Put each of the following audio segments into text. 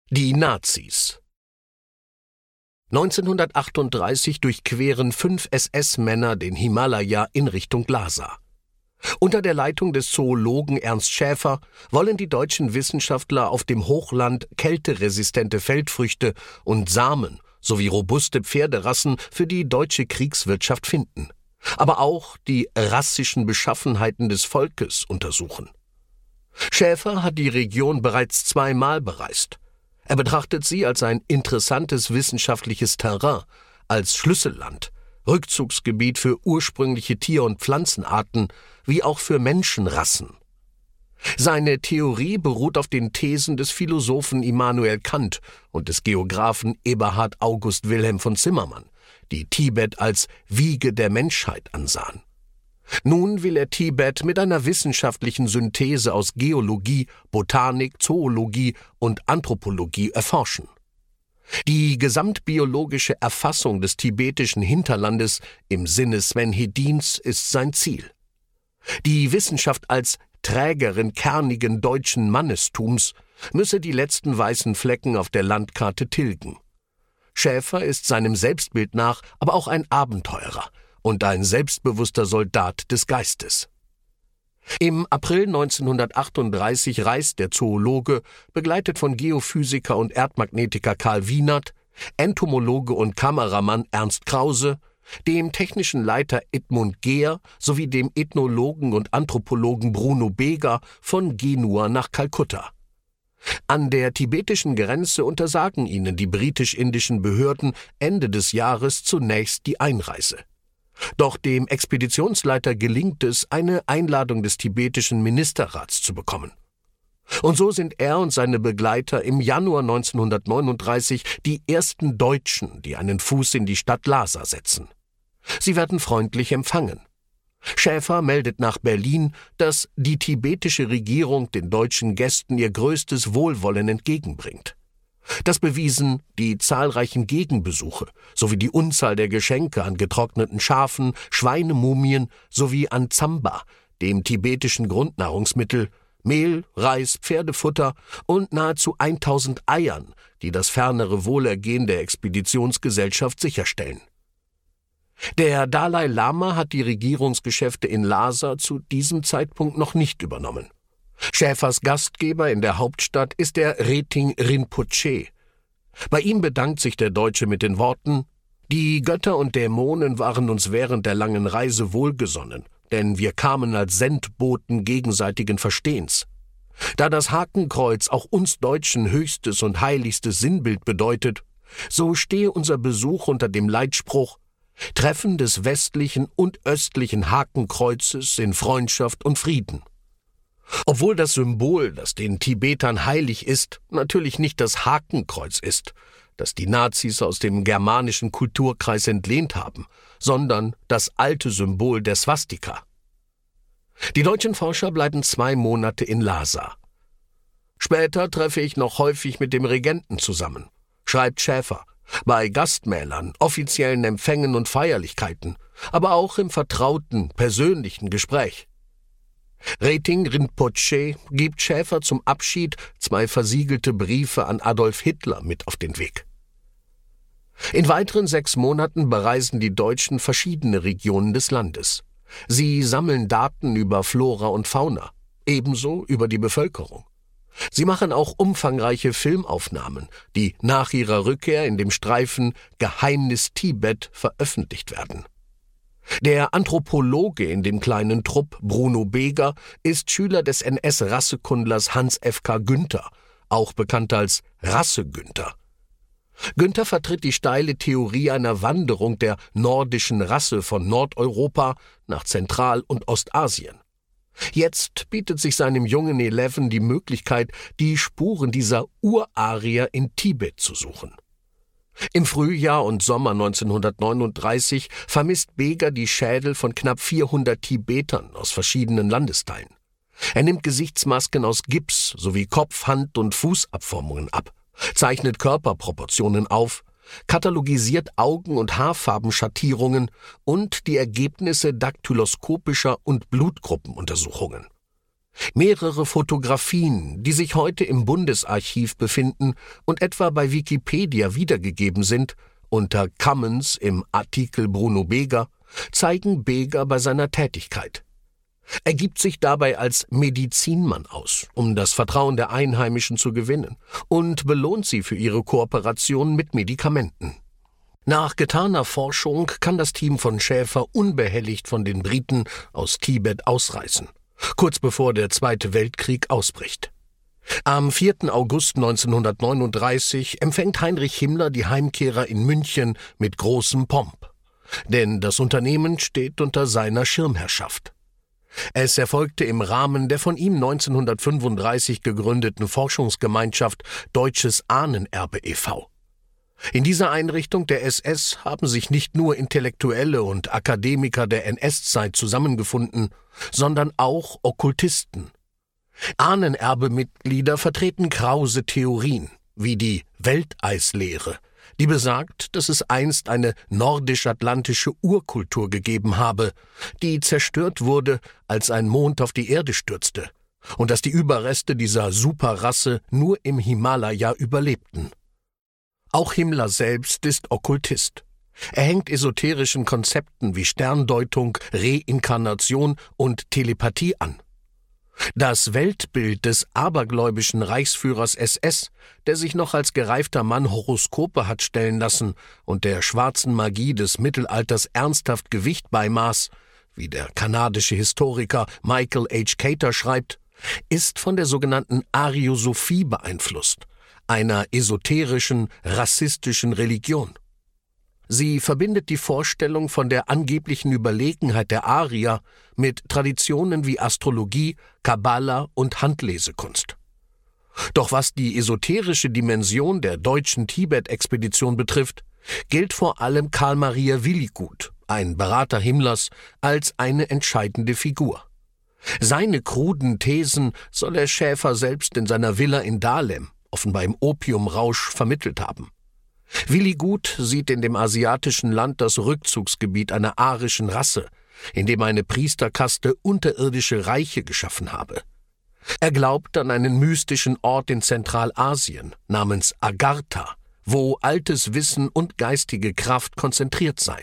Die Nazis. 1938 durchqueren 5 SS-Männer den Himalaya in Richtung Lhasa. Unter der Leitung des Zoologen Ernst Schäfer wollen die deutschen Wissenschaftler auf dem Hochland kälteresistente Feldfrüchte und Samen sowie robuste Pferderassen für die deutsche Kriegswirtschaft finden, aber auch die rassischen Beschaffenheiten des Volkes untersuchen. Schäfer hat die Region bereits 2-mal bereist. Er betrachtet sie als ein interessantes wissenschaftliches Terrain, als Schlüsselland, Rückzugsgebiet für ursprüngliche Tier- und Pflanzenarten, wie auch für Menschenrassen. Seine Theorie beruht auf den Thesen des Philosophen Immanuel Kant und des Geographen Eberhard August Wilhelm von Zimmermann, die Tibet als Wiege der Menschheit ansahen. Nun will er Tibet mit einer wissenschaftlichen Synthese aus Geologie, Botanik, Zoologie und Anthropologie erforschen. Die gesamtbiologische Erfassung des tibetischen Hinterlandes im Sinne Sven Hedins ist sein Ziel. Die Wissenschaft als Trägerin kernigen deutschen Mannestums müsse die letzten weißen Flecken auf der Landkarte tilgen. Schäfer ist seinem Selbstbild nach aber auch ein Abenteurer und ein selbstbewusster Soldat des Geistes. Im April 1938 reist der Zoologe, begleitet von Geophysiker und Erdmagnetiker Karl Wienert, Entomologe und Kameramann Ernst Krause, dem technischen Leiter Edmund Gehr sowie dem Ethnologen und Anthropologen Bruno Beger von Genua nach Kalkutta. An der tibetischen Grenze untersagen ihnen die britisch-indischen Behörden Ende des Jahres zunächst die Einreise. Doch dem Expeditionsleiter gelingt es, eine Einladung des tibetischen Ministerrats zu bekommen. Und so sind er und seine Begleiter im Januar 1939 die ersten Deutschen, die einen Fuß in die Stadt Lhasa setzen. Sie werden freundlich empfangen. Schäfer meldet nach Berlin, dass die tibetische Regierung den deutschen Gästen ihr größtes Wohlwollen entgegenbringt. Das bewiesen die zahlreichen Gegenbesuche sowie die Unzahl der Geschenke an getrockneten Schafen, Schweinemumien sowie an Zamba, dem tibetischen Grundnahrungsmittel, Mehl, Reis, Pferdefutter und nahezu 1000 Eiern, die das fernere Wohlergehen der Expeditionsgesellschaft sicherstellen. Der Dalai Lama hat die Regierungsgeschäfte in Lhasa zu diesem Zeitpunkt noch nicht übernommen. Schäfers Gastgeber in der Hauptstadt ist der Reting Rinpoche. Bei ihm bedankt sich der Deutsche mit den Worten: Die Götter und Dämonen waren uns während der langen Reise wohlgesonnen, denn wir kamen als Sendboten gegenseitigen Verstehens. Da das Hakenkreuz auch uns Deutschen höchstes und heiligstes Sinnbild bedeutet, so stehe unser Besuch unter dem Leitspruch: Treffen des westlichen und östlichen Hakenkreuzes in Freundschaft und Frieden. Obwohl das Symbol, das den Tibetern heilig ist, natürlich nicht das Hakenkreuz ist, das die Nazis aus dem germanischen Kulturkreis entlehnt haben, sondern das alte Symbol der Swastika. Die deutschen Forscher bleiben 2 Monate in Lhasa. Später treffe ich noch häufig mit dem Regenten zusammen, schreibt Schäfer, bei Gastmählern, offiziellen Empfängen und Feierlichkeiten, aber auch im vertrauten, persönlichen Gespräch. Reting Rinpoche gibt Schäfer zum Abschied 2 versiegelte Briefe an Adolf Hitler mit auf den Weg. In weiteren 6 Monaten bereisen die Deutschen verschiedene Regionen des Landes. Sie sammeln Daten über Flora und Fauna, ebenso über die Bevölkerung. Sie machen auch umfangreiche Filmaufnahmen, die nach ihrer Rückkehr in dem Streifen Geheimnis Tibet veröffentlicht werden. Der Anthropologe in dem kleinen Trupp, Bruno Beger, ist Schüler des NS-Rassekundlers Hans F.K. Günther, auch bekannt als Rasse-Günther. Günther vertritt die steile Theorie einer Wanderung der nordischen Rasse von Nordeuropa nach Zentral- und Ostasien. Jetzt bietet sich seinem jungen Eleven die Möglichkeit, die Spuren dieser Urarier in Tibet zu suchen. Im Frühjahr und Sommer 1939 vermisst Beger die Schädel von knapp 400 Tibetern aus verschiedenen Landesteilen. Er nimmt Gesichtsmasken aus Gips sowie Kopf-, Hand- und Fußabformungen ab, zeichnet Körperproportionen auf, katalogisiert Augen- und Haarfarbenschattierungen und die Ergebnisse daktyloskopischer und Blutgruppenuntersuchungen. Mehrere Fotografien, die sich heute im Bundesarchiv befinden und etwa bei Wikipedia wiedergegeben sind, unter Commons im Artikel Bruno Beger, zeigen Beger bei seiner Tätigkeit. Er gibt sich dabei als Medizinmann aus, um das Vertrauen der Einheimischen zu gewinnen, und belohnt sie für ihre Kooperation mit Medikamenten. Nach getaner Forschung kann das Team von Schäfer unbehelligt von den Briten aus Tibet ausreisen, kurz bevor der Zweite Weltkrieg ausbricht. Am 4. August 1939 empfängt Heinrich Himmler die Heimkehrer in München mit großem Pomp. Denn das Unternehmen steht unter seiner Schirmherrschaft. Es erfolgte im Rahmen der von ihm 1935 gegründeten Forschungsgemeinschaft Deutsches Ahnenerbe e.V. In dieser Einrichtung der SS haben sich nicht nur Intellektuelle und Akademiker der NS-Zeit zusammengefunden, sondern auch Okkultisten. Ahnenerbe-Mitglieder vertreten krause Theorien, wie die Welteislehre, die besagt, dass es einst eine nordisch-atlantische Urkultur gegeben habe, die zerstört wurde, als ein Mond auf die Erde stürzte, und dass die Überreste dieser Superrasse nur im Himalaya überlebten. Auch Himmler selbst ist Okkultist. Er hängt esoterischen Konzepten wie Sterndeutung, Reinkarnation und Telepathie an. Das Weltbild des abergläubischen Reichsführers SS, der sich noch als gereifter Mann Horoskope hat stellen lassen und der schwarzen Magie des Mittelalters ernsthaft Gewicht beimaß, wie der kanadische Historiker Michael H. Cater schreibt, ist von der sogenannten Ariosophie beeinflusst, einer esoterischen, rassistischen Religion. Sie verbindet die Vorstellung von der angeblichen Überlegenheit der Arier mit Traditionen wie Astrologie, Kabbala und Handlesekunst. Doch was die esoterische Dimension der deutschen Tibet-Expedition betrifft, gilt vor allem Karl Maria Willigut, ein Berater Himmlers, als eine entscheidende Figur. Seine kruden Thesen soll der Schäfer selbst in seiner Villa in Dahlem, offenbar im Opiumrausch, vermittelt haben. Willigut sieht in dem asiatischen Land das Rückzugsgebiet einer arischen Rasse, in dem eine Priesterkaste unterirdische Reiche geschaffen habe. Er glaubt an einen mystischen Ort in Zentralasien namens Agartha, wo altes Wissen und geistige Kraft konzentriert seien.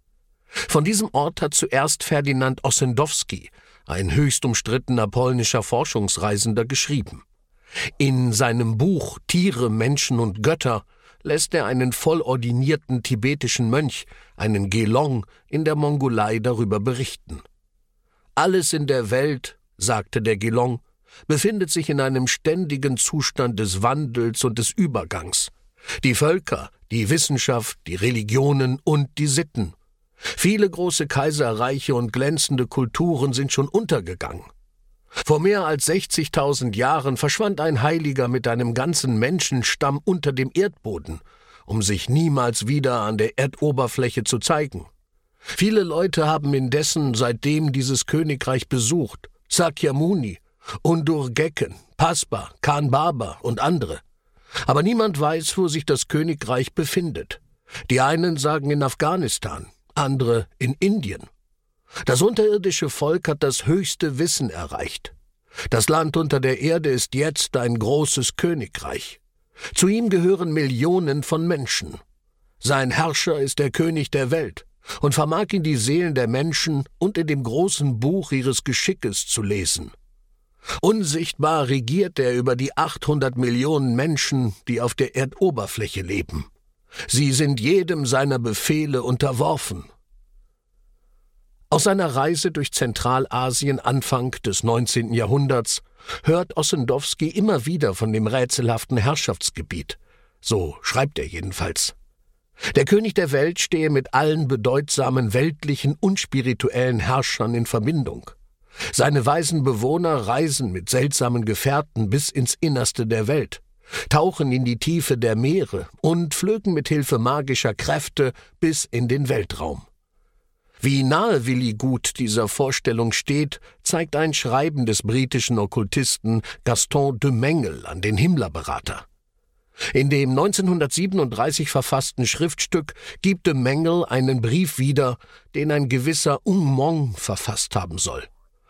Von diesem Ort hat zuerst Ferdinand Ossendowski, ein höchst umstrittener polnischer Forschungsreisender, geschrieben. In seinem Buch »Tiere, Menschen und Götter« lässt er einen vollordinierten tibetischen Mönch, einen Gelong, in der Mongolei darüber berichten. »Alles in der Welt«, sagte der Gelong, »befindet sich in einem ständigen Zustand des Wandels und des Übergangs. Die Völker, die Wissenschaft, die Religionen und die Sitten. Viele große Kaiserreiche und glänzende Kulturen sind schon untergegangen. Vor mehr als 60.000 Jahren verschwand ein Heiliger mit einem ganzen Menschenstamm unter dem Erdboden, um sich niemals wieder an der Erdoberfläche zu zeigen. Viele Leute haben indessen seitdem dieses Königreich besucht, Sakyamuni, Undur-Gekken, Paspa, Khan Baba und andere. Aber niemand weiß, wo sich das Königreich befindet. Die einen sagen in Afghanistan, andere in Indien. Das unterirdische Volk hat das höchste Wissen erreicht. Das Land unter der Erde ist jetzt ein großes Königreich. Zu ihm gehören Millionen von Menschen. Sein Herrscher ist der König der Welt und vermag in die Seelen der Menschen und in dem großen Buch ihres Geschickes zu lesen. Unsichtbar regiert er über die 800 Millionen Menschen, die auf der Erdoberfläche leben. Sie sind jedem seiner Befehle unterworfen. Aus seiner Reise durch Zentralasien Anfang des 19. Jahrhunderts hört Ossendowski immer wieder von dem rätselhaften Herrschaftsgebiet. So schreibt er jedenfalls. Der König der Welt stehe mit allen bedeutsamen weltlichen und spirituellen Herrschern in Verbindung. Seine weisen Bewohner reisen mit seltsamen Gefährten bis ins Innerste der Welt, tauchen in die Tiefe der Meere und flögen mit Hilfe magischer Kräfte bis in den Weltraum. Wie nahe Willigut dieser Vorstellung steht, zeigt ein Schreiben des britischen Okkultisten Gaston de Mengel an den Himmler-Berater. In dem 1937 verfassten Schriftstück gibt de Mengel einen Brief wieder, den ein gewisser Ung Mong verfasst haben soll.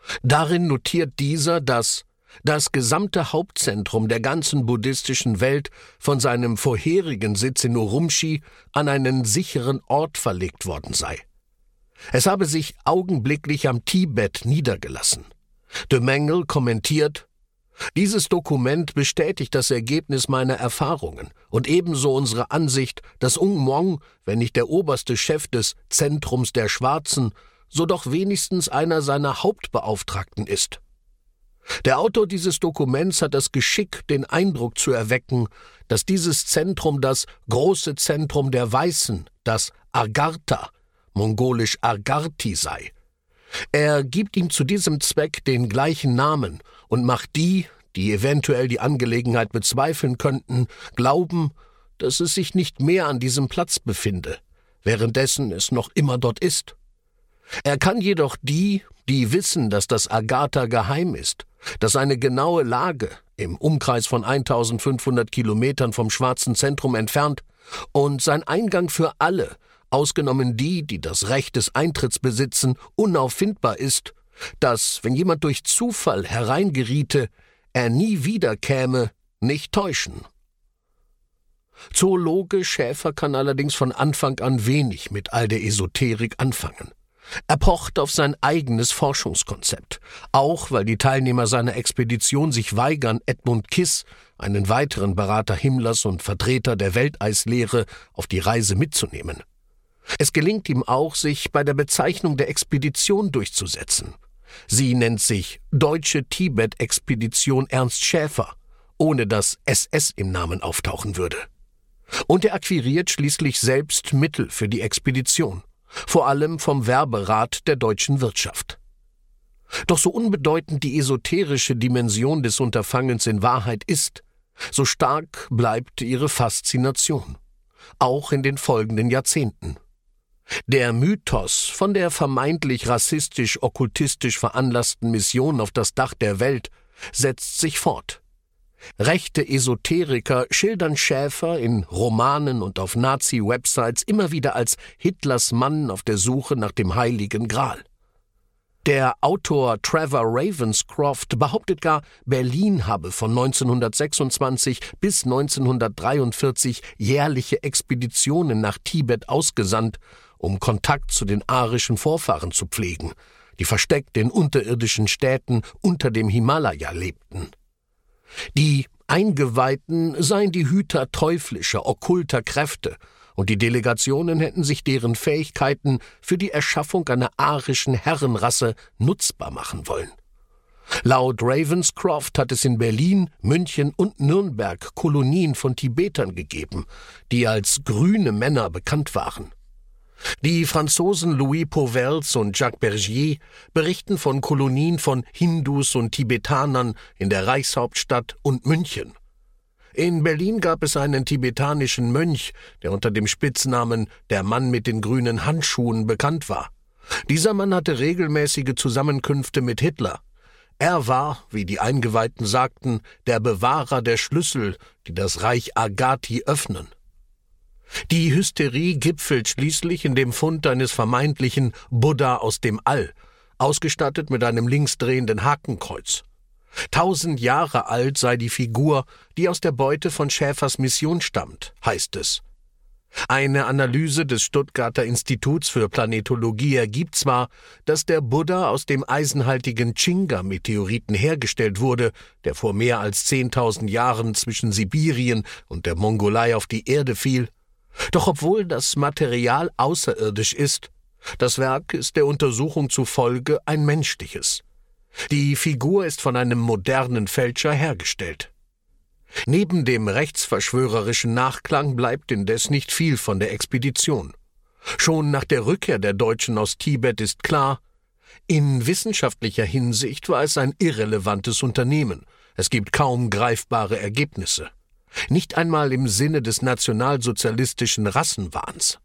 Darin notiert dieser, dass das gesamte Hauptzentrum der ganzen buddhistischen Welt von seinem vorherigen Sitz in Urumqi an einen sicheren Ort verlegt worden sei. Es habe sich augenblicklich am Tibet niedergelassen. De Mengel kommentiert: Dieses Dokument bestätigt das Ergebnis meiner Erfahrungen und ebenso unsere Ansicht, dass Ung Mong, wenn nicht der oberste Chef des Zentrums der Schwarzen, so doch wenigstens einer seiner Hauptbeauftragten ist. Der Autor dieses Dokuments hat das Geschick, den Eindruck zu erwecken, dass dieses Zentrum das große Zentrum der Weißen, das Agartha, mongolisch Argarti sei. Er gibt ihm zu diesem Zweck den gleichen Namen und macht die eventuell die Angelegenheit bezweifeln könnten, glauben, dass es sich nicht mehr an diesem Platz befinde, währenddessen es noch immer dort ist. Er kann jedoch die wissen, dass das Agartha geheim ist, dass seine genaue Lage im Umkreis von 1500 Kilometern vom schwarzen Zentrum entfernt und sein Eingang für alle, ausgenommen die das Recht des Eintritts besitzen, unauffindbar ist, dass, wenn jemand durch Zufall hereingeriete, er nie wiederkäme, nicht täuschen. Zoologe Schäfer kann allerdings von Anfang an wenig mit all der Esoterik anfangen. Er pocht auf sein eigenes Forschungskonzept, auch weil die Teilnehmer seiner Expedition sich weigern, Edmund Kiss, einen weiteren Berater Himmlers und Vertreter der Welteislehre, auf die Reise mitzunehmen. Es gelingt ihm auch, sich bei der Bezeichnung der Expedition durchzusetzen. Sie nennt sich Deutsche Tibet-Expedition Ernst Schäfer, ohne dass SS im Namen auftauchen würde. Und er akquiriert schließlich selbst Mittel für die Expedition, vor allem vom Werberat der deutschen Wirtschaft. Doch so unbedeutend die esoterische Dimension des Unterfangens in Wahrheit ist, so stark bleibt ihre Faszination, auch in den folgenden Jahrzehnten. Der Mythos von der vermeintlich rassistisch-okkultistisch veranlassten Mission auf das Dach der Welt setzt sich fort. Rechte Esoteriker schildern Schäfer in Romanen und auf Nazi-Websites immer wieder als Hitlers Mann auf der Suche nach dem Heiligen Gral. Der Autor Trevor Ravenscroft behauptet gar, Berlin habe von 1926 bis 1943 jährliche Expeditionen nach Tibet ausgesandt, um Kontakt zu den arischen Vorfahren zu pflegen, die versteckt in unterirdischen Städten unter dem Himalaya lebten. Die Eingeweihten seien die Hüter teuflischer, okkulter Kräfte, und die Delegationen hätten sich deren Fähigkeiten für die Erschaffung einer arischen Herrenrasse nutzbar machen wollen. Laut Ravenscroft hat es in Berlin, München und Nürnberg Kolonien von Tibetern gegeben, die als grüne Männer bekannt waren. Die Franzosen Louis Pauwels und Jacques Bergier berichten von Kolonien von Hindus und Tibetanern in der Reichshauptstadt und München. In Berlin gab es einen tibetanischen Mönch, der unter dem Spitznamen »der Mann mit den grünen Handschuhen« bekannt war. Dieser Mann hatte regelmäßige Zusammenkünfte mit Hitler. Er war, wie die Eingeweihten sagten, der Bewahrer der Schlüssel, die das Reich Agati öffnen. Die Hysterie gipfelt schließlich in dem Fund eines vermeintlichen Buddha aus dem All, ausgestattet mit einem linksdrehenden Hakenkreuz. 1000 Jahre alt sei die Figur, die aus der Beute von Schäfers Mission stammt, heißt es. Eine Analyse des Stuttgarter Instituts für Planetologie ergibt zwar, dass der Buddha aus dem eisenhaltigen Chinga-Meteoriten hergestellt wurde, der vor mehr als 10.000 Jahren zwischen Sibirien und der Mongolei auf die Erde fiel. Doch obwohl das Material außerirdisch ist, das Werk ist der Untersuchung zufolge ein menschliches. Die Figur ist von einem modernen Fälscher hergestellt. Neben dem rechtsverschwörerischen Nachklang bleibt indes nicht viel von der Expedition. Schon nach der Rückkehr der Deutschen aus Tibet ist klar, in wissenschaftlicher Hinsicht war es ein irrelevantes Unternehmen. Es gibt kaum greifbare Ergebnisse. Nicht einmal im Sinne des nationalsozialistischen Rassenwahns.